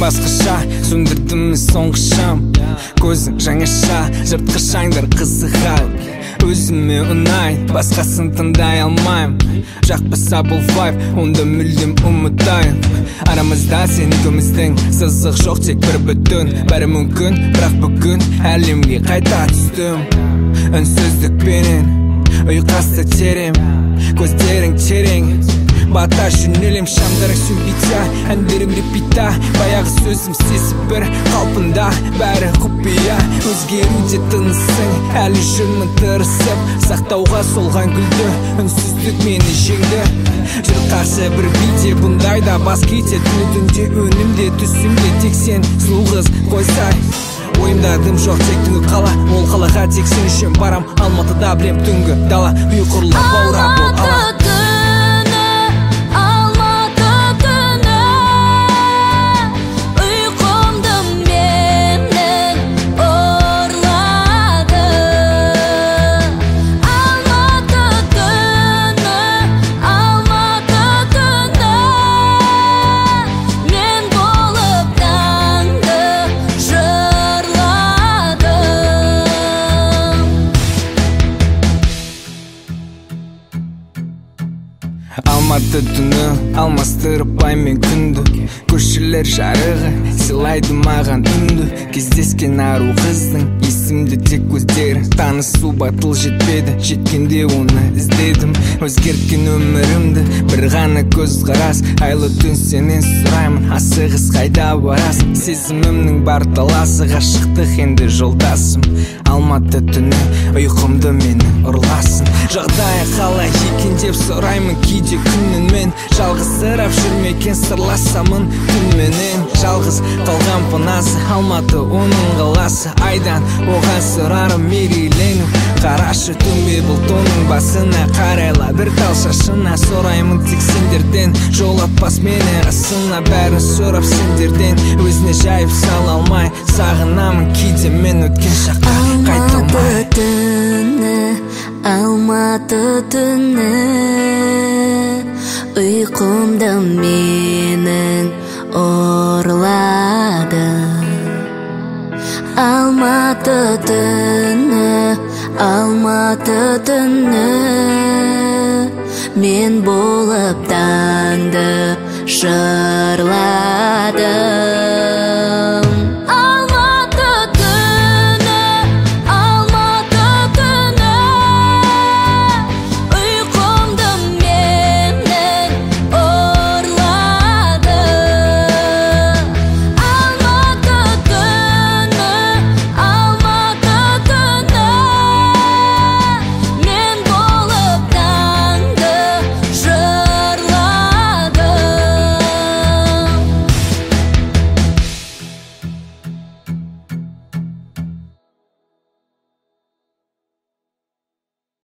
басқаша, сөндірдім соңғы шам. Көзің жаңаша, жыртқыш аңдар қызығады. Өзіме ұнайды, басқасын тыңдай алмайым. Жақпаса бұл вайб, онда мүлдем ұмытайын. Арамызда сен екеуміздің сызық жоқ, тек бір бүтін. Бәрі мүмкін, бірақ бүгін әлемге қайта түстім. Үнсіздікпенен ұйқасты терем, көздерің терең. Бата жөнелем шамдарың сөнбейте, әндерім репита. Баяғы сөзім сезіп бір қалпында, бәрі құпия. Өзгеруде тынысың, әлі жүрмін тырысып. Сақтауға солған гүлді, үнсіздік мені жеңді. Жүр қарсы бір биде, бұндайда бас кетеді. Түнде өнімде, түсімде тек сен сұлу қыз қойсай. Ойымда дым жоқ, тек түнгі қала. Ол қалаға тек сен үшін барам. Алматыда білем түнгі дала, ұйқырлы баура бол ала. Алматы түні алмастырып ай мен күнді. Көшелер жарығы сыйлайды маған үнді. Кездескен ару қыздың есімді тек көздері. Танысу батыл жетпеді, жеткенде оны іздедім. Өзгерткен өмірімді бір ғана көз қарас. Айлы түн сенен сұраймын, асығыс қайда барасың? Сезімімнің бар таласы, ғашықтық енді жолдасым. Алматы түні ұйқымды мені ұрласын. Жағдайы қалай екен деп сұраймын кейде күннен мен. Жалғызсырап жүрмекен сырласамын түнменен. Жалғыз қалған панасы Алматы оның қаласы. Айдан оған сұрарым мерейлену. Қарашы төмбе бұлтының басына қарайла. Бір тал шашына сұраймын тек сендерден. Жолатпас мені қасына, бәрін сұрап сендерден. Өзіне жайып сала алмай сағынамын кейде мен өткен шаққа қайталмай. Алматы түні ұйқымды менің ұрлады. Алматы түні мен болып таңды шырлады.